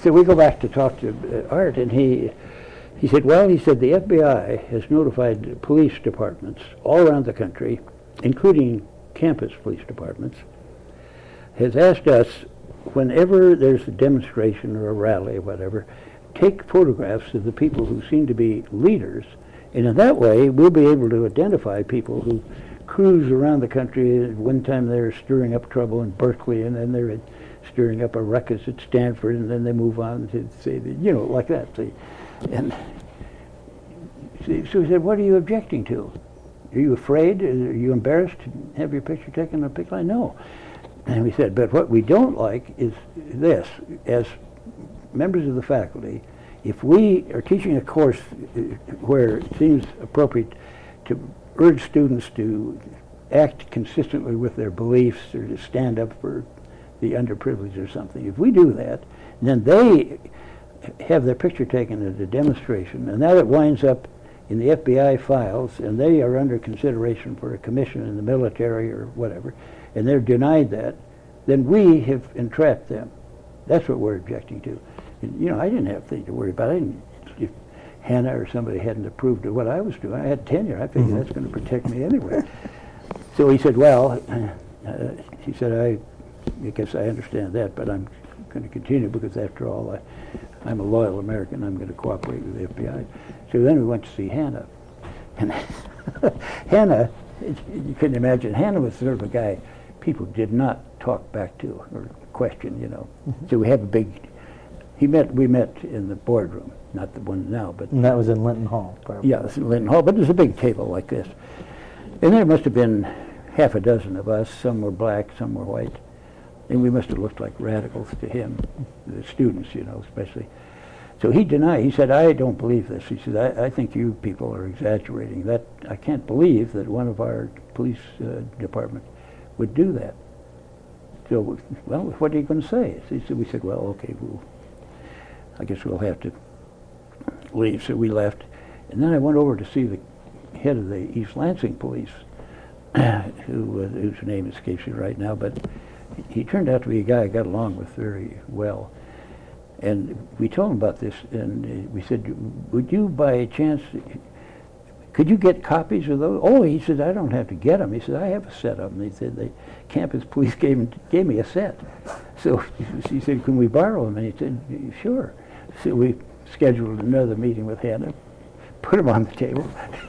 So we go back to talk to Art, and he said, well, he said, the FBI has notified police departments all around the country, including campus police departments, has asked us, whenever there's a demonstration or a rally or whatever, take photographs of the people who seem to be leaders, and in that way we'll be able to identify people who cruise around the country. One time they're stirring up trouble in Berkeley, and then they're stirring up a ruckus at Stanford, and then they move on to say, like that. See? And so he said, what are you objecting to? Are you afraid? Are you embarrassed to have your picture taken on a picket line? No. And we said, but what we don't like is this. As members of the faculty, if we are teaching a course where it seems appropriate to urge students to act consistently with their beliefs or to stand up for the underprivileged or something, if we do that, then they have their picture taken at a demonstration, and now it winds up in the FBI files, and they are under consideration for a commission in the military or whatever, and they're denied that, then we have entrapped them. That's what we're objecting to. And, I didn't have anything to worry about. If Hannah or somebody hadn't approved of what I was doing, I had tenure. I figured that's going to protect me anyway. So he said, well, he said, I guess I understand that, but I'm going to continue because, after all, I'm a loyal American. I'm going to cooperate with the FBI. So then we went to see Hannah. And Hannah, you couldn't imagine, Hannah was sort of a guy people did not talk back to or question, So we have a big, we met in the boardroom, not the one now, but... And that was in Linton Hall, probably. Yeah, it was in Linton Hall, but there's a big table like this. And there must have been half a dozen of us. Some were black, some were white. And we must have looked like radicals to him, the students, especially. So he denied. He said, I don't believe this. He said, I think you people are exaggerating. That I can't believe that one of our police department would do that. So, well, what are you going to say? So we said, well, okay, I guess we'll have to leave. So we left. And then I went over to see the head of the East Lansing police, whose name escapes me right now, but he turned out to be a guy I got along with very well. And we told him about this, and we said, would you by chance, could you get copies of those? Oh, he said, I don't have to get them. He said, I have a set of them. He said, the campus police gave me a set. So he said, can we borrow them? And he said, sure. So we scheduled another meeting with Hannah, put them on the table.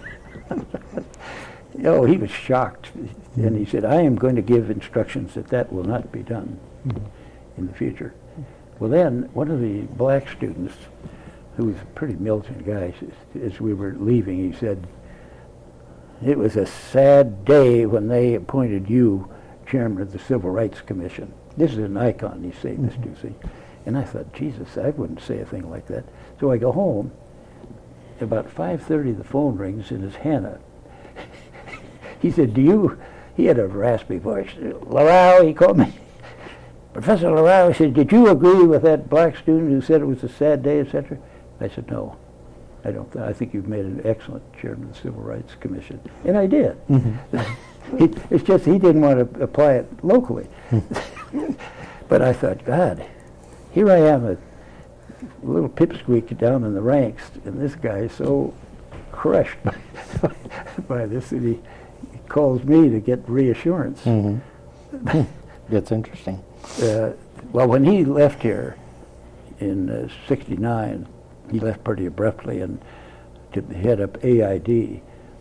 Oh, he was shocked. And he said, I am going to give instructions that will not be done in the future. Well, then, one of the black students, who was a pretty militant guy, as we were leaving, he said, it was a sad day when they appointed you chairman of the Civil Rights Commission. This is an icon, he's saying this to, see. And I thought, Jesus, I wouldn't say a thing like that. So I go home. About 5:30, the phone rings, and it's Hannah. He said, he had a raspy voice. Larau, he called me. Professor Larau, he said, did you agree with that black student who said it was a sad day, etc.? I said, no, I don't. I think you've made an excellent chairman of the Civil Rights Commission. And I did. It's just he didn't want to apply it locally. But I thought, God, here I am, a little pipsqueak down in the ranks, and this guy is so crushed by this that he calls me to get reassurance. That's interesting. Well, when he left here in '69, he left pretty abruptly and to head up AID.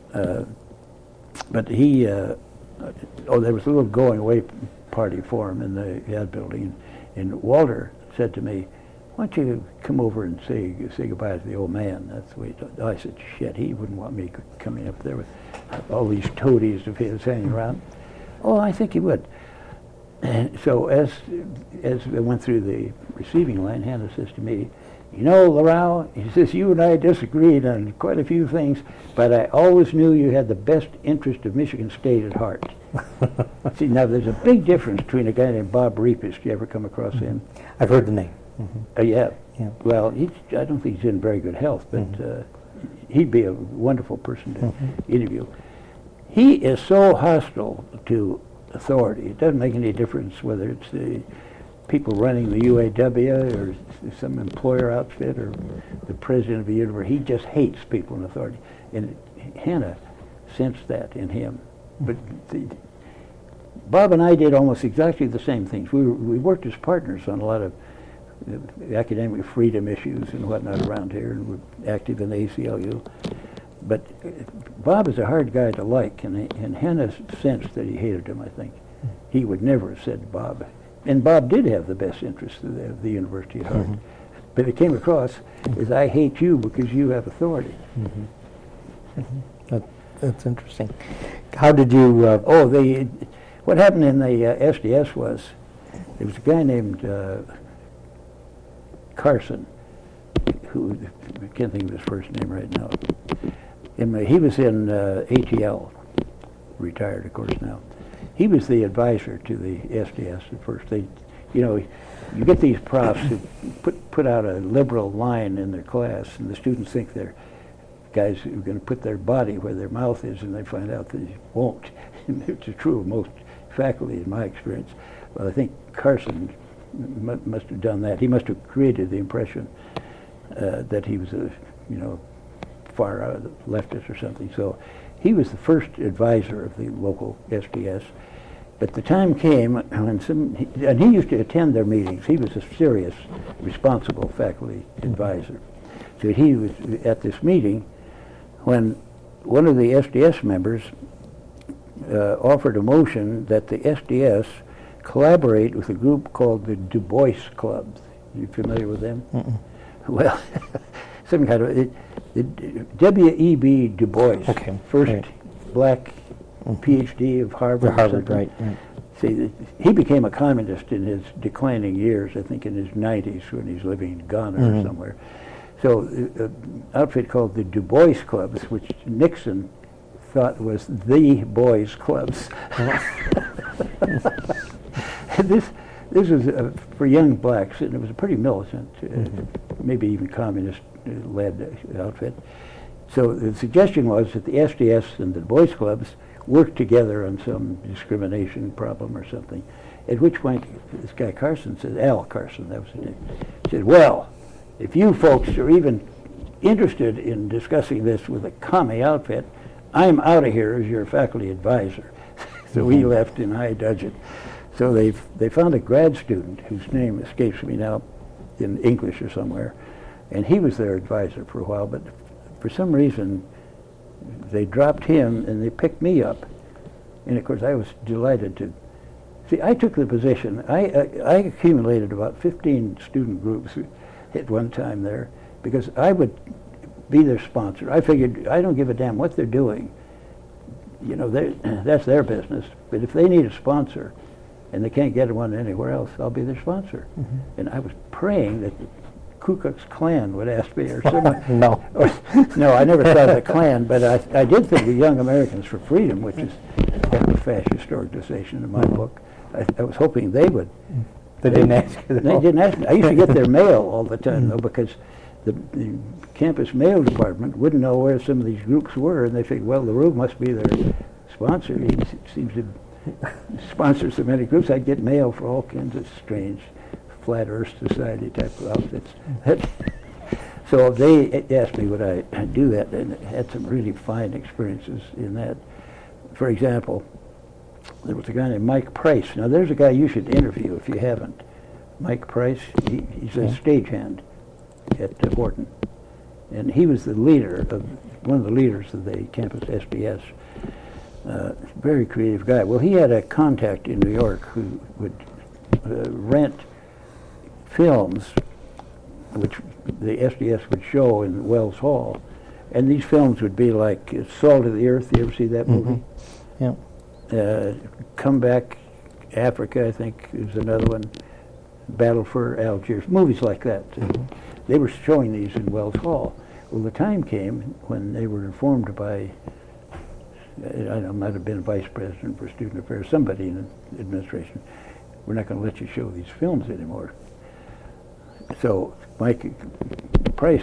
But he, there was a little going away party for him in the ad building, and Walter said to me, why don't you come over and say goodbye to the old man? That's the way he did. I said, shit, he wouldn't want me coming up there with all these toadies of his hanging around. Oh, I think he would. And so as we went through the receiving line, Hannah says to me, Larau, he says, you and I disagreed on quite a few things, but I always knew you had the best interest of Michigan State at heart. See, now there's a big difference between a guy named Bob Repis. Do you ever come across him? I've heard the name. Yeah. Well, I don't think he's in very good health, but he'd be a wonderful person to interview. He is so hostile to authority. It doesn't make any difference whether it's the people running the UAW or some employer outfit or the president of the university. He just hates people in authority. And Hannah sensed that in him. But Bob and I did almost exactly the same things. We worked as partners on a lot of academic freedom issues and whatnot around here, and we're active in the ACLU. But Bob is a hard guy to like, and Hannah sensed that he hated him, I think. He would never have said to Bob. And Bob did have the best interests of the university at heart. But it came across as, I hate you because you have authority. That's interesting. How did you... what happened in the SDS was, there was a guy named Carson, who, I can't think of his first name right now. He was in ATL, retired, of course, now. He was the advisor to the SDS at first. You get these profs who put out a liberal line in their class, and the students think they're guys who are going to put their body where their mouth is, and they find out that they won't. It's true of most faculty, in my experience. Well, I think Carson must have done that. He must have created the impression that he was a, far out leftist or something. So he was the first advisor of the local SDS. But the time came when and he used to attend their meetings. He was a serious, responsible faculty advisor. So he was at this meeting when one of the SDS members offered a motion that the SDS collaborate with a group called the Du Bois Club. You familiar with them? Well, some kind of W.E.B. Du Bois, first black PhD of Harvard. Harvard, right. See, he became a communist in his declining years, I think in his 90s when he's living in Ghana or somewhere. So an outfit called the Du Bois Clubs, which Nixon thought was the boys' clubs. This was for young blacks, and it was a pretty militant, maybe even communist-led outfit. So the suggestion was that the SDS and the boys' clubs work together on some discrimination problem or something. At which point, this guy Carson said, Al Carson, that was his name, said, well, if you folks are even interested in discussing this with a commie outfit, I'm out of here as your faculty advisor. So he left in high dudgeon. So they found a grad student whose name escapes me now, in English or somewhere, and he was their advisor for a while, but for some reason they dropped him and they picked me up. And of course I was delighted to see. I took the position. I accumulated about 15 student groups at one time there because I would be their sponsor. I figured I don't give a damn what they're doing. That's their business. But if they need a sponsor and they can't get one anywhere else, I'll be their sponsor. And I was praying that the Ku Klux Klan would ask me or someone. No, I never thought of the Klan, but I did think of Young Americans for Freedom, which is kind of a fascist organization in my book. I was hoping they would. They didn't ask you. They didn't ask me. I used to get their mail all the time, though, because the campus mail department wouldn't know where some of these groups were, and they figured, well, the Rube must be their sponsor. He seems to sponsor so many groups. I'd get mail for all kinds of strange Flat Earth Society type of outfits. So they asked me would I do that, and had some really fine experiences in that. For example, there was a guy named Mike Price. Now there's a guy you should interview if you haven't. Mike Price, he's a stagehand at Wharton. And he was one of the leaders of the campus SDS. Very creative guy. Well, he had a contact in New York who would rent films which the SDS would show in Wells Hall. And these films would be like Salt of the Earth. You ever see that movie? Yeah. Come Back, Africa, I think, is another one. Battle for Algiers, movies like that. They were showing these in Wells Hall. Well, the time came when they were informed by, I don't know, might have been Vice President for Student Affairs, somebody in the administration, we're not going to let you show these films anymore. So Mike Price,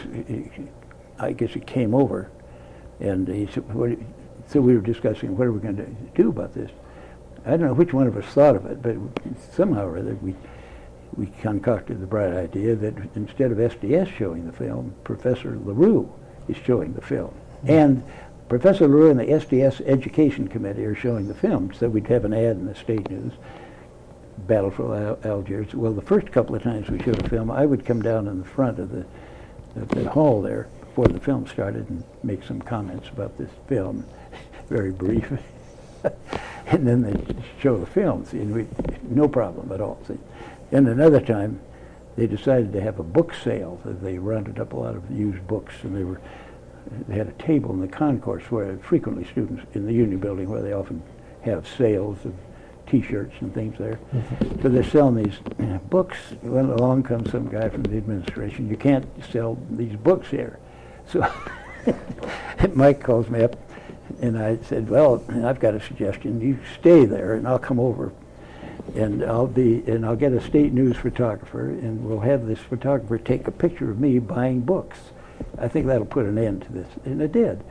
I guess he came over, and he said, so we were discussing what are we going to do about this. I don't know which one of us thought of it, but somehow or other we concocted the bright idea that instead of SDS showing the film, Professor LaRue is showing the film. And Professor LaRue and the SDS Education Committee are showing the film, so we'd have an ad in the state news, Battle for Algiers. Well, the first couple of times we showed a film, I would come down in the front of the hall there before the film started and make some comments about this film, very brief. And then they'd show the films, and no problem at all. See? And another time, they decided to have a book sale. They rounded up a lot of used books, and they had a table in the concourse where frequently students in the Union Building, where they often have sales of T-shirts and things there. So they're selling these books. Well, along comes some guy from the administration. You can't sell these books here. So Mike calls me up, and I said, well, I've got a suggestion. You stay there, and I'll come over, and I'll get a state news photographer, and we'll have this photographer take a picture of me buying books. I think that'll put an end to this, and it did.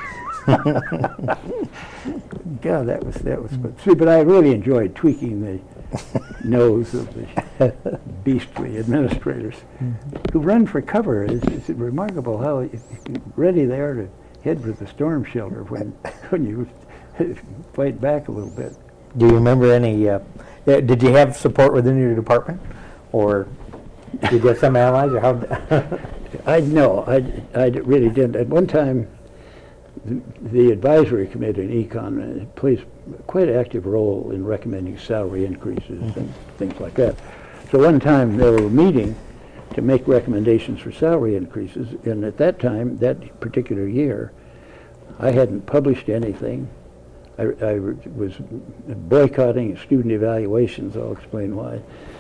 God, that was fun. See, but I really enjoyed tweaking the nose of the beastly administrators who run for cover. It's remarkable how ready they are to head for the storm shelter when you fight back a little bit. Do you remember any? Did you have support within your department, or did you have some allies, or how? I really didn't. At one time, the advisory committee in Econ plays quite an active role in recommending salary increases and things like that. So one time they were meeting to make recommendations for salary increases, and at that time, that particular year, I hadn't published anything. I was boycotting student evaluations. I'll explain why.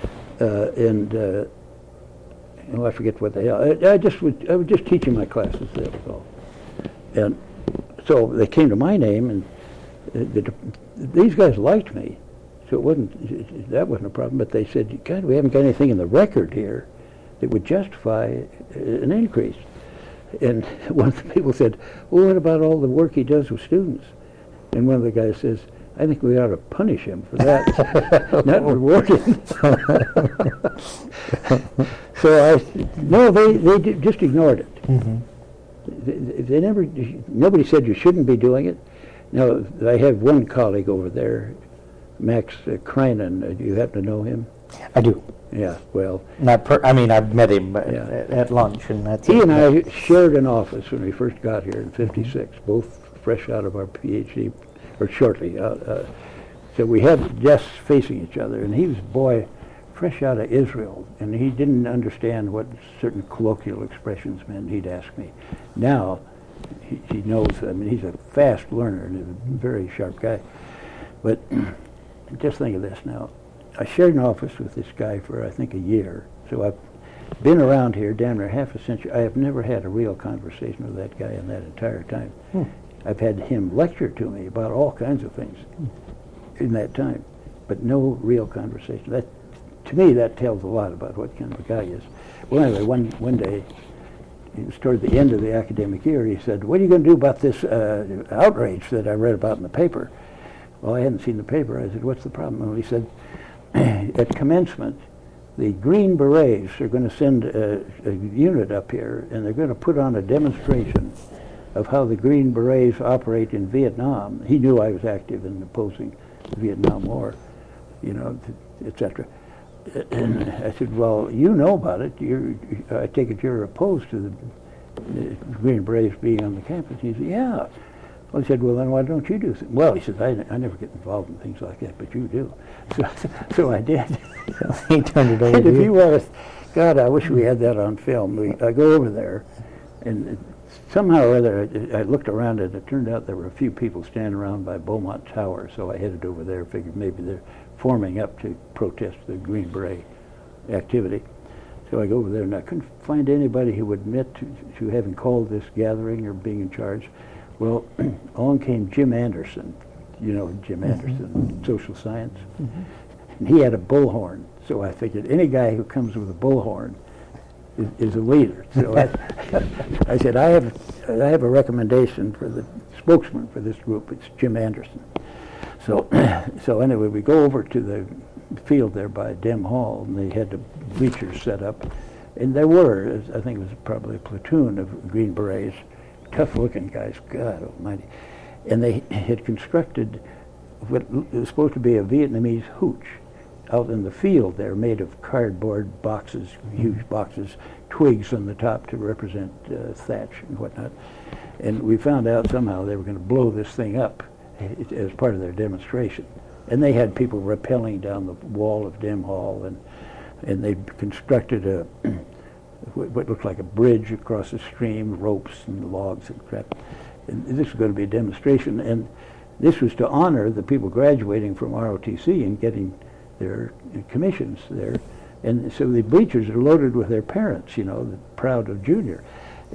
I forget what they are. I was just teaching my classes. That was all. And so they came to my name, and these guys liked me, so that wasn't a problem. But they said, God, we haven't got anything in the record here that would justify an increase. And one of the people said, well, what about all the work he does with students? And one of the guys says, I think we ought to punish him for that, not reward him. So they just ignored it. Nobody said you shouldn't be doing it. Now, I have one colleague over there, Max Kreinen. Do you happen to know him? I do. Yeah, well. I've met him at lunch, and that's he and I shared an office when we first got here in '56, both fresh out of our PhD, or shortly. So we had desks facing each other, and he was a boy fresh out of Israel, and he didn't understand what certain colloquial expressions meant. He'd ask me. Now, he knows. I mean, he's a fast learner and a very sharp guy. But just think of this now. I shared an office with this guy for, I think, a year. So I've been around here damn near half a century. I have never had a real conversation with that guy in that entire time. I've had him lecture to me about all kinds of things in that time, but no real conversation. That, to me, that tells a lot about what kind of a guy he is. Well, anyway, one day, it was toward the end of the academic year, he said, what are you going to do about this outrage that I read about in the paper? Well, I hadn't seen the paper. I said, what's the problem? Well, he said, at commencement, the Green Berets are going to send a unit up here, and they're going to put on a demonstration of how the Green Berets operate in Vietnam. He knew I was active in opposing the Vietnam War, etc. And I said, well, you know about it. I take it you're opposed to the Green Berets being on the campus. He said, yeah. Well, I said, well, then why don't you do something? Well, he said, I never get involved in things like that, but you do. So I did. He turned it over and to if you. you want to, God, I wish we had that on film. I go over there, and somehow or other, I looked around, and it turned out there were a few people standing around by Beaumont Tower, so I headed over there, figured maybe they're forming up to protest the Green Beret activity. So I go over there, and I couldn't find anybody who would admit to having called this gathering or being in charge. Well, along came Jim Anderson, Jim Anderson, social science, and he had a bullhorn. So I figured any guy who comes with a bullhorn is a leader. So I said, I have a recommendation for the spokesman for this group. It's Jim Anderson. So anyway, we go over to the field there by Dem Hall, and they had the bleachers set up. And there were, I think it was probably a platoon of Green Berets, tough-looking guys, God almighty. And they had constructed what was supposed to be a Vietnamese hooch out in the field there, made of cardboard boxes, huge boxes, twigs on the top to represent thatch and whatnot. And we found out somehow they were going to blow this thing up as part of their demonstration. And they had people rappelling down the wall of Dem Hall, and they constructed a what looked like a bridge across the stream, ropes and logs and crap. And this was going to be a demonstration, and this was to honor the people graduating from ROTC and getting their commissions there. And so the bleachers are loaded with their parents, you know, proud of Junior.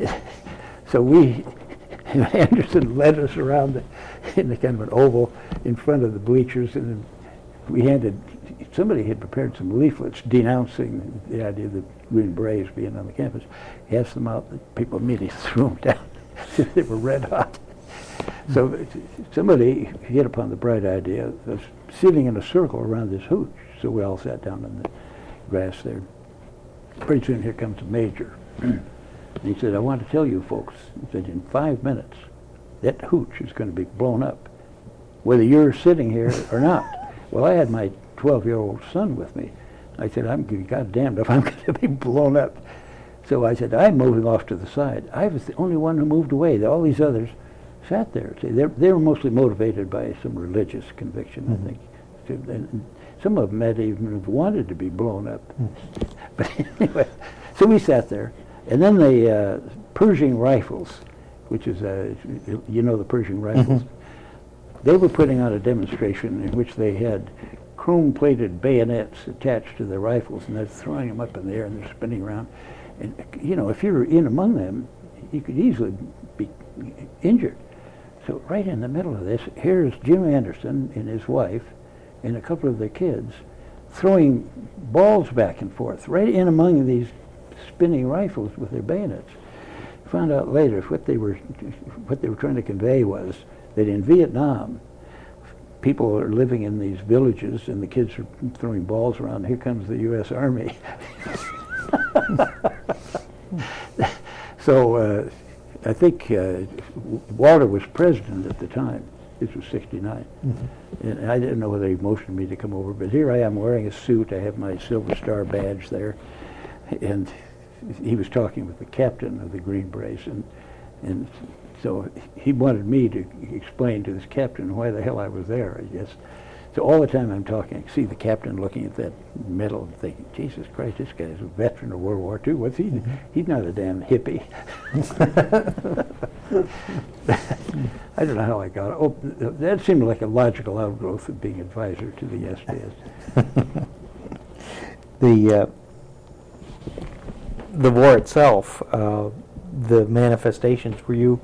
So Anderson led us around in the kind of an oval in front of the bleachers, and then somebody had prepared some leaflets denouncing the idea of the Green Berets being on the campus. He asked them out, the people immediately threw them down. They were red hot. So somebody hit upon the bright idea of sitting in a circle around this hooch. So we all sat down in the grass there. Pretty soon here comes a major. And he said, I want to tell you folks, he said, in 5 minutes, that hooch is going to be blown up, whether you're sitting here or not. Well, I had my 12-year-old son with me. I said, I'm goddamned if I'm going to be blown up. So I said, I'm moving off to the side. I was the only one who moved away. All these others sat there. See, they were mostly motivated by some religious conviction, I think. And some of them had even wanted to be blown up. But anyway, so we sat there. And then the Pershing rifles, which is, you know the Pershing rifles, they were putting on a demonstration in which they had chrome-plated bayonets attached to their rifles, and they're throwing them up in the air and they're spinning around. And, you know, if you're in among them, you could easily be injured. So right in the middle of this, here's Jim Anderson and his wife and a couple of their kids throwing balls back and forth right in among these spinning rifles with their bayonets. Found out later what they were trying to convey was that in Vietnam, people are living in these villages and the kids are throwing balls around. Here comes the U.S. Army. So I think Walter was president at the time. This was 69. And I didn't know whether he motioned me to come over, but here I am wearing a suit. I have my Silver Star badge there. And he was talking with the captain of the Green Berets, and so he wanted me to explain to this captain why the hell I was there, I guess. So all the time I'm talking, I see the captain looking at that medal and thinking, Jesus Christ, this guy's a veteran of World War II. What's he? He's not a damn hippie. I don't know how I got it. Oh, that seemed like a logical outgrowth of being advisor to the SDS. The war itself, the manifestations, were you,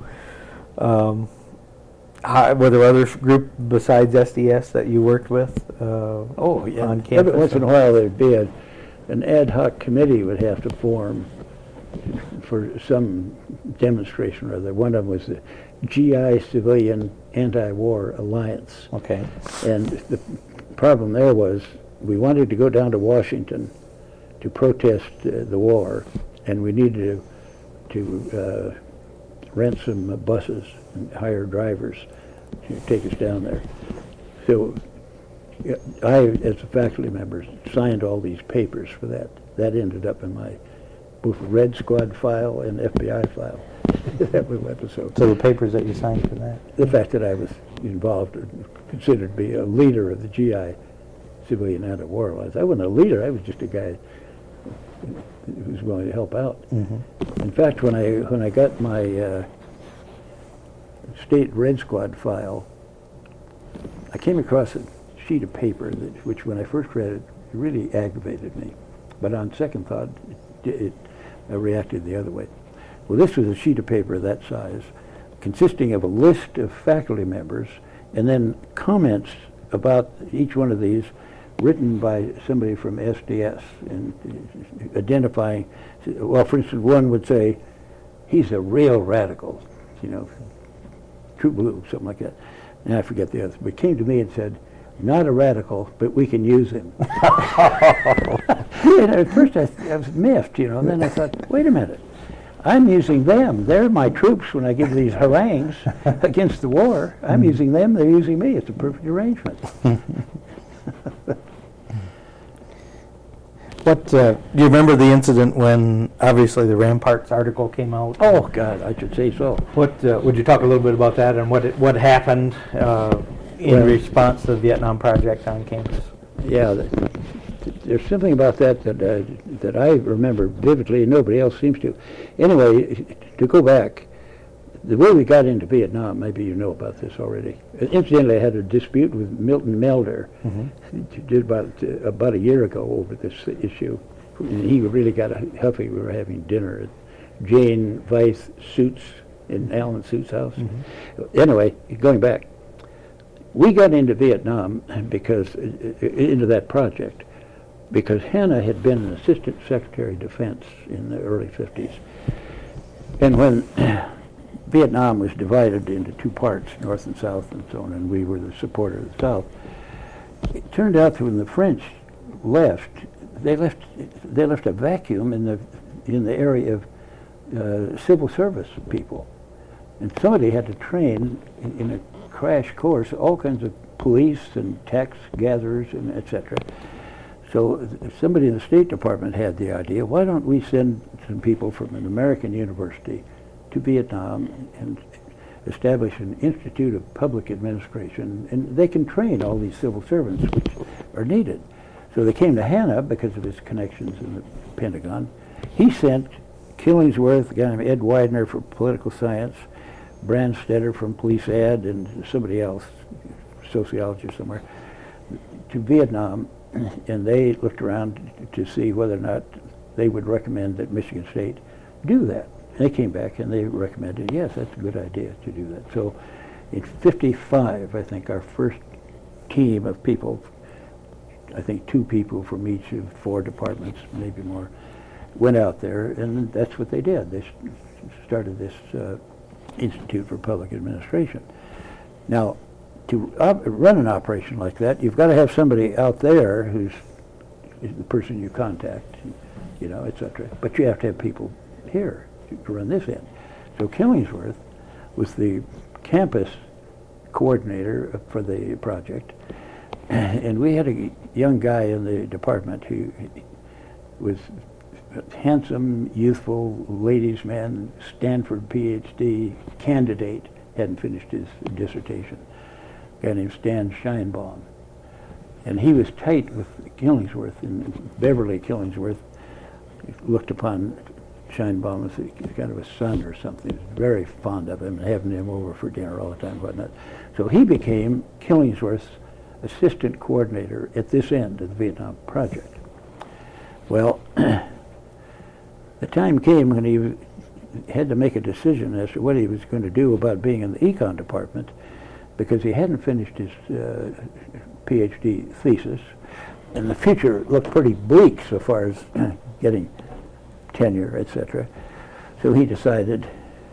were there other group besides SDS that you worked with oh, yeah. on campus? Every once in a while there'd be an ad hoc committee would have to form for some demonstration or other. One of them was the GI Civilian Anti-War Alliance. Okay. And the problem there was we wanted to go down to Washington to protest the war, and we needed to rent some buses and hire drivers to take us down there. So I, as a faculty member, signed all these papers for that. That ended up in my both Red Squad file and FBI file. That little episode. So the papers that you signed for that? The fact that I was involved, considered to be a leader of the GI Civilian Anti-War Alliance. I wasn't a leader. I was just a guy who was willing to help out. In fact, when I got my state Red Squad file, I came across a sheet of paper which, when I first read it, really aggravated me. But on second thought, it reacted the other way. Well, this was a sheet of paper that size, consisting of a list of faculty members, and then comments about each one of these written by somebody from SDS, and identifying, well, for instance, one would say, he's a real radical, you know, true blue, something like that. And I forget the other. But came to me and said, not a radical, but we can use him. And at first I was miffed, and then I thought, wait a minute. I'm using them. They're my troops when I give these harangues against the war. I'm using them. They're using me. It's a perfect arrangement. Do you remember the incident when obviously the Ramparts article came out? Oh, God, I should say so. Would you talk a little bit about that and what happened in response to the Vietnam Project on campus? Yeah, there's something about that I remember vividly, and nobody else seems to. Anyway, to go back, the way we got into Vietnam, maybe you know about this already. Incidentally, I had a dispute with Milton Melder about a year ago over this issue. And he really got huffy. We were having dinner at Jane Weiss Suits in Alan Suits' house. Anyway, going back, we got into Vietnam into that project because Hanna had been an assistant secretary of defense in the early 50s. And when Vietnam was divided into two parts, North and South and so on, and we were the supporter of the South, it turned out that when the French left, they left a vacuum in the area of civil service people. And somebody had to train in a crash course all kinds of police and tax gatherers and etc. So somebody in the State Department had the idea, why don't we send some people from an American university to Vietnam and establish an Institute of Public Administration, and they can train all these civil servants which are needed. So they came to Hanna because of his connections in the Pentagon. He sent Killingsworth, a guy named Ed Widener for political science, Brandstetter from police ad, and somebody else, sociology somewhere, to Vietnam, and they looked around to see whether or not they would recommend that Michigan State do that. And they came back and they recommended, yes, that's a good idea to do that. So in 55, I think, our first team of people, I think 2 people from each of 4 departments, maybe more, went out there, and that's what they did. They started this Institute for Public Administration. Now, to run an operation like that, you've got to have somebody out there who's the person you contact, etc. But you have to have people here to run this end. So Killingsworth was the campus coordinator for the project, and we had a young guy in the department who was a handsome, youthful ladies' man, Stanford PhD candidate, hadn't finished his dissertation, a guy named Stan Scheinbaum. And he was tight with Killingsworth, and Beverly Killingsworth looked upon Scheinbaum as a kind of a son or something. He was very fond of him and having him over for dinner all the time and whatnot. So he became Killingsworth's assistant coordinator at this end of the Vietnam Project. Well, the time came when he had to make a decision as to what he was going to do about being in the econ department, because he hadn't finished his PhD thesis, and the future looked pretty bleak so far as getting tenure, etc. So he decided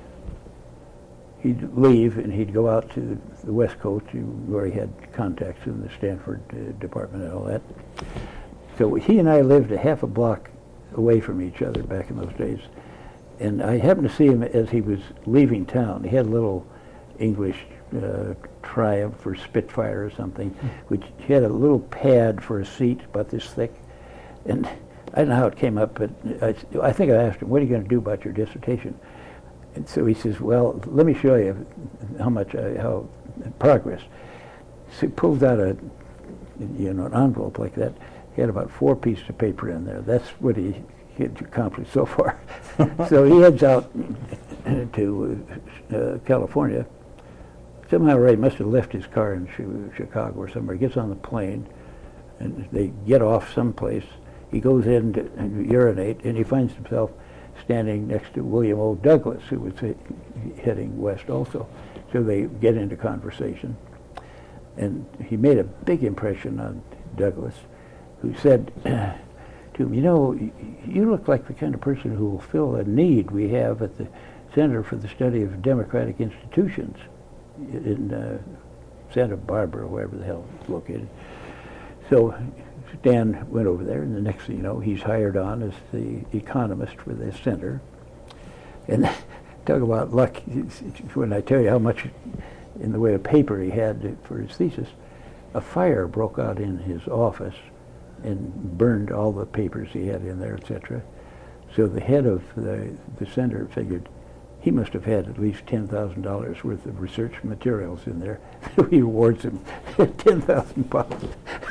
he'd leave and he'd go out to the West Coast where he had contacts in the Stanford department and all that. So he and I lived a half a block away from each other back in those days. And I happened to see him as he was leaving town. He had a little English Triumph or Spitfire or something, which he had a little pad for a seat about this thick. And I don't know how it came up, but I think I asked him, what are you going to do about your dissertation? And so he says, well, let me show you how progress. So he pulls out an envelope like that. He had about 4 pieces of paper in there. That's what he had accomplished so far. So he heads out to California. Somehow Ray must have left his car in Chicago or somewhere. He gets on the plane, and they get off someplace. He goes in to urinate, and he finds himself standing next to William O. Douglas, who was heading west also. So they get into conversation. And he made a big impression on Douglas, who said to him, you look like the kind of person who will fill a need we have at the Center for the Study of Democratic Institutions in Santa Barbara, wherever the hell it's located. So Stan went over there, and the next thing you know, he's hired on as the economist for the center. And talk about luck, when I tell you how much in the way of paper he had for his thesis, a fire broke out in his office and burned all the papers he had in there, etc. So the head of the center figured he must have had at least $10,000 worth of research materials in there. So he awards him 10,000 pounds.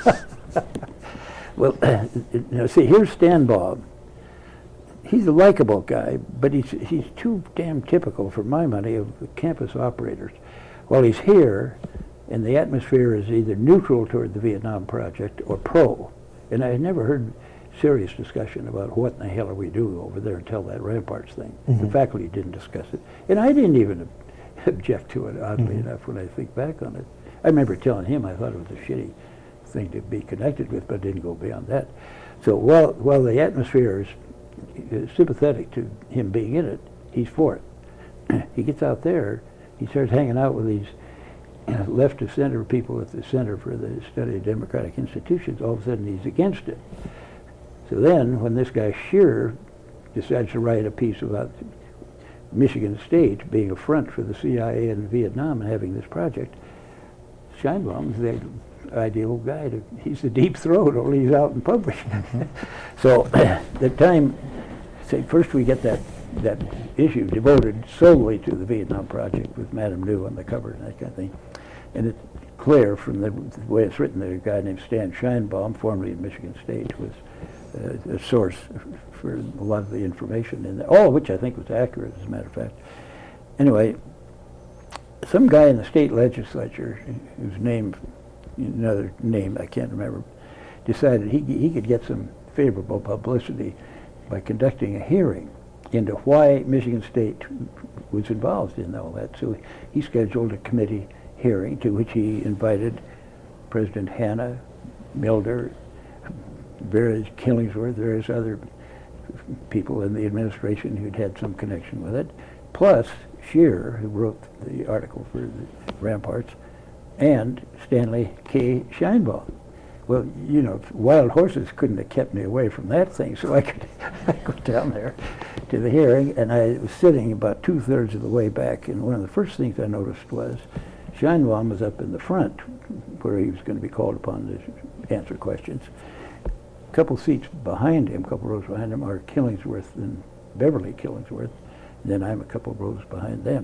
Well, now see, here's Stan Baum. He's a likable guy, but he's too damn typical for my money of the campus operators. While he's here, and the atmosphere is either neutral toward the Vietnam Project or pro. And I had never heard serious discussion about what in the hell are we doing over there until that Ramparts thing. Mm-hmm. The faculty didn't discuss it. And I didn't even object to it, oddly enough, when I think back on it. I remember telling him I thought it was a shitty thing to be connected with, but I didn't go beyond that. So while the atmosphere is sympathetic to him being in it, he's for it. He gets out there, he starts hanging out with these left of center people at the Center for the Study of Democratic Institutions. All of a sudden he's against it. So then when this guy Scheer decides to write a piece about Michigan State being a front for the CIA in Vietnam and having this project, Scheinbaum's the ideal guy. He's the deep throat, only he's out in public. So the time, say first we get that issue devoted solely to the Vietnam Project with Madame New on the cover and that kind of thing. And it's clear from the way it's written that a guy named Stan Scheinbaum, formerly in Michigan State, was a source for a lot of the information in there, all of which I think was accurate, as a matter of fact. Anyway, some guy in the state legislature, whose name, another name I can't remember, decided he could get some favorable publicity by conducting a hearing into why Michigan State was involved in all that. So he scheduled a committee hearing to which he invited President Hanna, Milder, various Killingsworth, various other people in the administration who'd had some connection with it, plus Scheer, who wrote the article for the Ramparts, and Stanley K. Scheinbaum. Well, you know, wild horses couldn't have kept me away from that thing, so I go down there to the hearing, and I was sitting about 2/3 of the way back, and one of the first things I noticed was Scheinbaum was up in the front, where he was going to be called upon to answer questions. A couple seats behind him, a couple rows behind him, are Killingsworth and Beverly Killingsworth, and then I'm a couple rows behind them.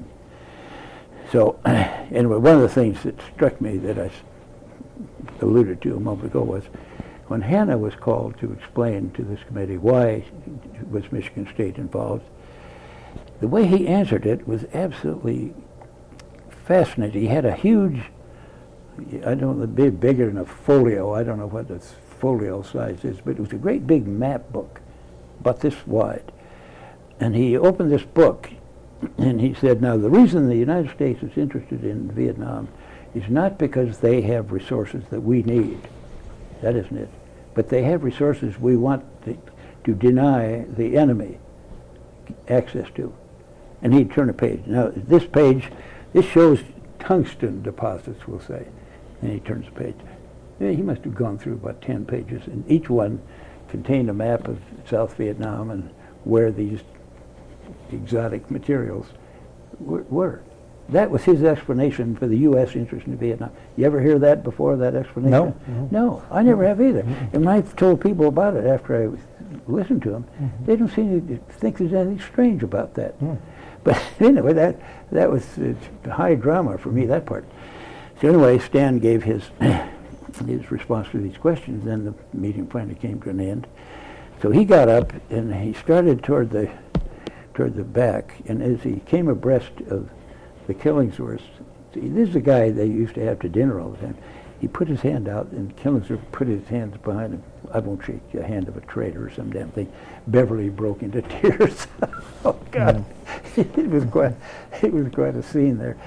So, anyway, one of the things that struck me that I alluded to a moment ago was when Hanna was called to explain to this committee why was Michigan State involved, the way he answered it was absolutely fascinating. He had a huge, I don't know, bigger than a folio, I don't know what the folio size is, but it was a great big map book, about this wide. And he opened this book and he said, now the reason the United States is interested in Vietnam is not because they have resources that we need. That isn't it. But they have resources we want to deny the enemy access to. And he'd turn a page. Now, this page, this shows tungsten deposits, we'll say. And he turns the page. Yeah, he must have gone through about 10 pages, and each one contained a map of South Vietnam and where these exotic materials were. That was his explanation for the U.S. interest in Vietnam. You ever hear that before, that explanation? No. No, I never have either. And when I've told people about it after I listened to them, they don't seem to think there's anything strange about that. But anyway, that was high drama for me, that part. So anyway, Stan gave his response to these questions, then the meeting finally came to an end. So he got up and he started toward the back, and as he came abreast of the Killingsworth, see, this is a guy they used to have to dinner all the time. He put his hand out, and Killingsworth put his hands behind him. I won't shake the hand of a traitor or some damn thing. Beverly broke into tears. Oh God, it was quite a scene there.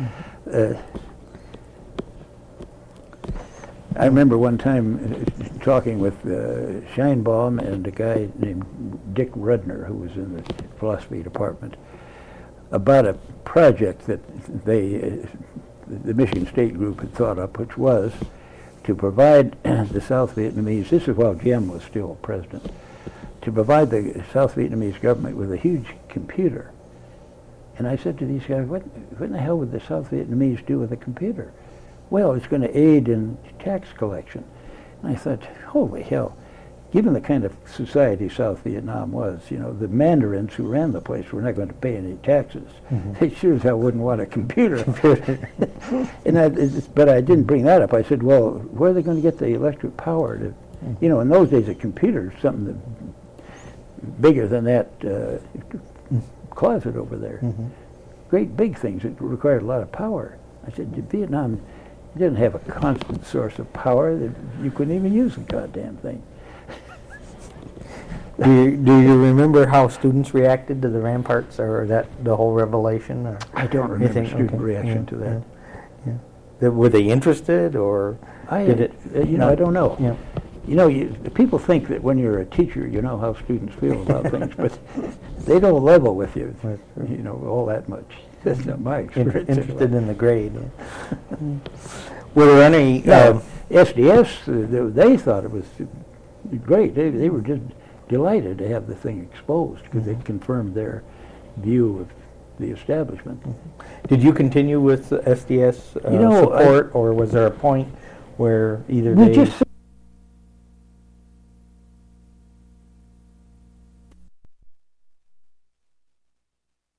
I remember one time talking with Scheinbaum and a guy named Dick Rudner, who was in the philosophy department, about a project that they the Michigan State Group had thought up, which was to provide the South Vietnamese, this is while Diem was still president, to provide the South Vietnamese government with a huge computer. And I said to these guys, what in the hell would the South Vietnamese do with a computer? Well, it's going to aid in tax collection. And I thought, holy hell, given the kind of society South Vietnam was, you know, the Mandarins who ran the place were not going to pay any taxes. Mm-hmm. They sure as hell wouldn't want a computer. But I didn't bring that up. I said, well, where are they going to get the electric power to, you know, in those days a computer, something that bigger than that closet over there. Mm-hmm. Great big things that required a lot of power. I said, Vietnam didn't have a constant source of power. That you couldn't even use the goddamn thing. Do you remember how students reacted to the ramparts, or that the whole revelation? Or I don't remember student reaction to that. Yeah. Were they interested, or did it? I don't know. Yeah. You know, people think that when you're a teacher, you know how students feel about things, but they don't level with you, you know, all that much. That's not my experience. Interested in the grade. Yeah. Were there any... SDS, they thought it was great. They were just delighted to have the thing exposed because it confirmed their view of the establishment. Did you continue with SDS support, or was there a point where either they...